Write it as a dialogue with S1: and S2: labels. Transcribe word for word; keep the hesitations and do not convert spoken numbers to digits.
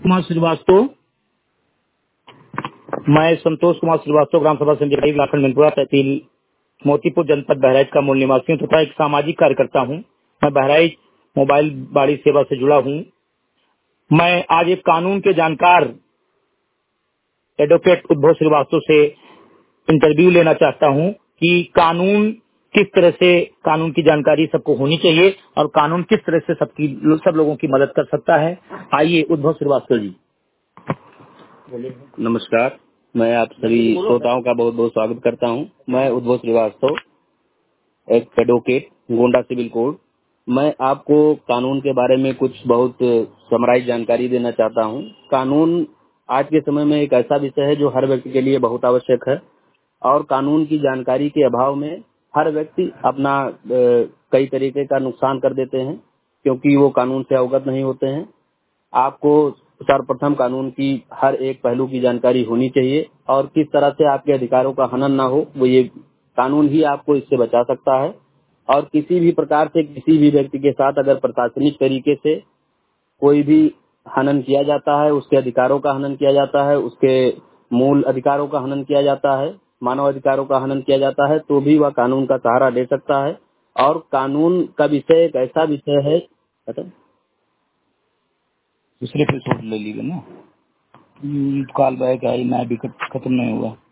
S1: कुमार श्रीवास्तव। मैं संतोष कुमार श्रीवास्तव, ग्राम सभा संजय लाखन मिनपुरा तहसील मोतीपुर जनपद बहराइच का मूल निवासी हूँ तथा एक सामाजिक कार्यकर्ता हूँ। मैं बहराइच मोबाइल बाड़ी सेवा से जुड़ा हूँ। मैं आज एक कानून के जानकार एडवोकेट उद्भव श्रीवास्तव से इंटरव्यू लेना चाहता हूँ कि कानून किस तरह से, कानून की जानकारी सबको होनी चाहिए और कानून किस तरह से सबकी सब लोगों की मदद कर सकता है। आइए उद्भव श्रीवास्तव जी।
S2: नमस्कार, मैं आप सभी श्रोताओं का बहुत बहुत स्वागत करता हूं। मैं उद्भव श्रीवास्तव, एक एडवोकेट, गोंडा सिविल कोर्ट। मैं आपको कानून के बारे में कुछ बहुत समराइज जानकारी देना चाहता हूं। कानून आज के समय में एक ऐसा विषय है जो हर व्यक्ति के लिए बहुत आवश्यक है और कानून की जानकारी के अभाव में हर व्यक्ति अपना कई तरीके का नुकसान कर देते हैं क्योंकि वो कानून से अवगत नहीं होते हैं। आपको सर्वप्रथम कानून की हर एक पहलू की जानकारी होनी चाहिए और किस तरह से आपके अधिकारों का हनन ना हो, वो ये कानून ही आपको इससे बचा सकता है। और किसी भी प्रकार से किसी भी व्यक्ति के साथ अगर प्रशासनिक तरीके से कोई भी हनन किया जाता है, उसके अधिकारों का हनन किया जाता है, उसके मूल अधिकारों का हनन किया जाता है, मानव अधिकारों का हनन किया जाता है, तो भी वह कानून का सहारा ले सकता है। और कानून का विषय एक ऐसा विषय है, पता
S1: दूसरे पे शॉट ले लीजिए ना, कॉल बैक आई ना, अभी खत्म नहीं हुआ।